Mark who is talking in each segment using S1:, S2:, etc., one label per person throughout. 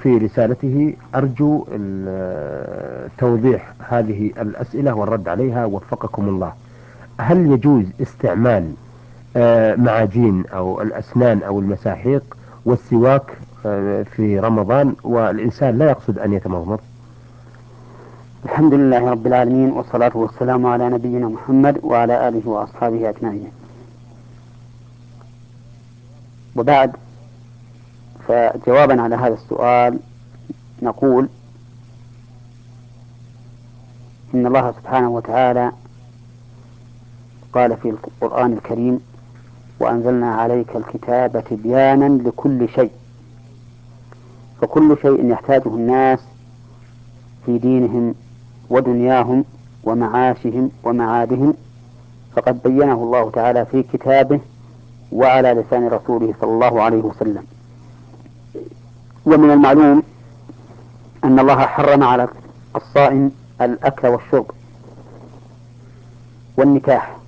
S1: في رسالته: أرجو توضيح هذه الأسئلة والرد عليها وفقكم الله. هل يجوز استعمال معاجين أو الأسنان أو المساحيق والسواك في رمضان والإنسان لا يقصد أن يتمضمض؟
S2: الحمد لله رب العالمين، والصلاة والسلام على نبينا محمد وعلى آله وأصحابه أجمعين. وبعد، فجوابا على هذا السؤال نقول إن الله سبحانه وتعالى قال في القرآن الكريم: وأنزلنا عليك الكتاب تبيانا لكل شيء. فكل شيء يحتاجه الناس في دينهم ودنياهم ومعاشهم ومعادهم فقد بينه الله تعالى في كتابه وعلى لسان رسوله صلى الله عليه وسلم. ومن المعلوم أن الله حرم على الصائم الأكل والشرب والنكاح،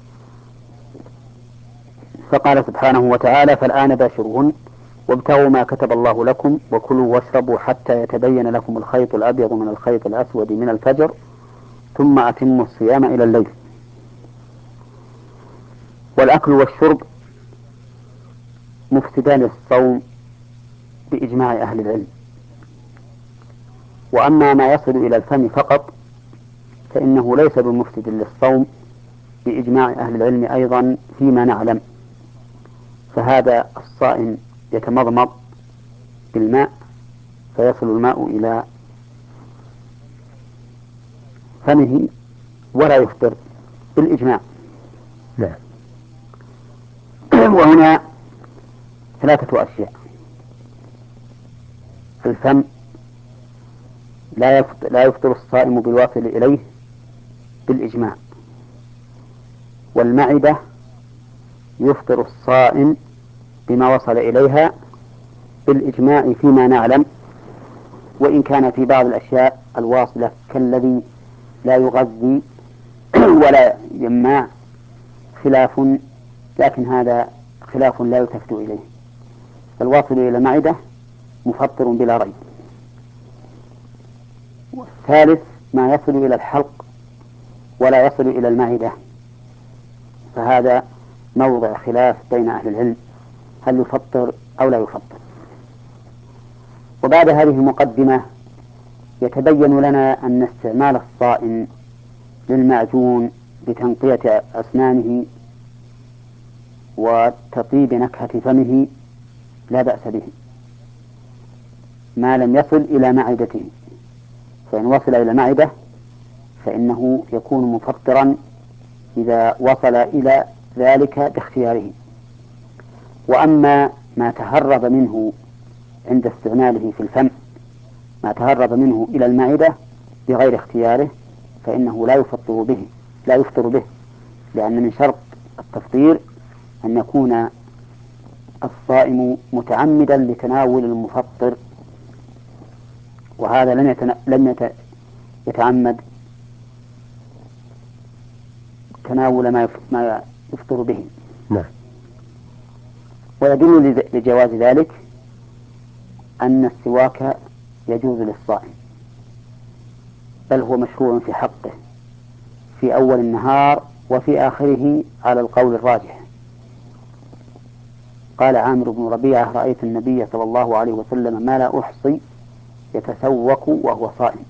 S2: فقال سبحانه وتعالى: فالآن باشروهن وابتغوا ما كتب الله لكم وكلوا واشربوا حتى يتبين لكم الخيط الأبيض من الخيط الأسود من الفجر ثم أتموا الصيام إلى الليل. والأكل والشرب مفسدان للصوم بإجماع أهل العلم. وأما ما يصل إلى الفم فقط فإنه ليس بمفسد للصوم بإجماع أهل العلم أيضا فيما نعلم. فهذا الصائم يتمضمض بالماء فيصل الماء إلى فمه ولا يفطر بالإجماع.
S1: نعم.
S2: وهنا ثلاثة أشياء: الفم لا يفطر الصائم بالواصل إليه بالإجماع، والمعدة يفطر الصائم بما وصل إليها بالإجماع فيما نعلم، وإن كان في بعض الأشياء الواصلة كالذي لا يغذي ولا يمنع خلاف، لكن هذا خلاف لا يلتفت إليه. فالواصل إلى المعدة مفطر بلا ريب. والثالث ما يصل إلى الحلق ولا يصل إلى المعدة، فهذا موضع خلاف بين أهل العلم هل يفطر أو لا يفطر. وبعد هذه المقدمة يتبين لنا أن استعمال الصائم للمعجون لتنقية أسنانه وتطيب نكهة فمه لا بأس به ما لم يصل إلى معدته، فإن وصل إلى المعدة فإنه يكون مفطرا إذا وصل إلى ذلك باختياره. وأما ما تهرب منه عند استعماله في الفم، ما تهرب منه إلى المعدة بغير اختياره، فإنه لا يفطر به، لأن من شرط التفطير أن يكون الصائم متعمدا لتناول المفطر، وهذا لم يتعمد تناول ما يفطر به.
S1: نعم.
S2: ويدل لجواز ذلك أن السواك يجوز للصائم، بل هو مشروع في حقه في أول النهار وفي آخره على القول الراجح. قال عامر بن ربيعة: رأيت النبي صلى الله عليه وسلم ما لا أحصي يتسوك وهو صائم.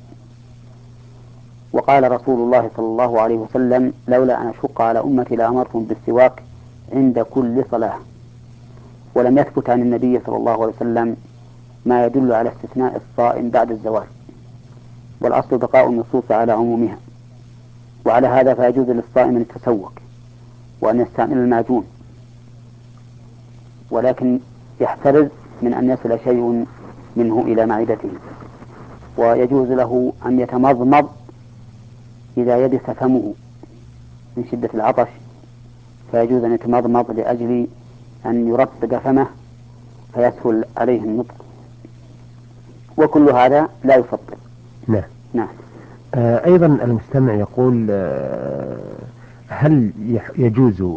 S2: وقال رسول الله صلى الله عليه وسلم: لولا أن أشق على أمتي لأمرتهم بالسواك عند كل صلاة. ولم يثبت عن النبي صلى الله عليه وسلم ما يدل على استثناء الصائم بعد الزوال، والأصل بقاء النصوص على عمومها. وعلى هذا فيجوز للصائم أن يتسوك وأن يستعمل المعجون، ولكن يحترز من أن يصل شيء منه إلى معدته. ويجوز له أن يتمضمض إذا يبس فمه من شدة العطش، فيجوز أن يتمضمض لأجل أن يرطب فمه فيسهل عليه النطق، وكل هذا لا يفطر.
S1: نعم.
S2: نعم.
S1: أيضا المستمع يقول: هل يجوز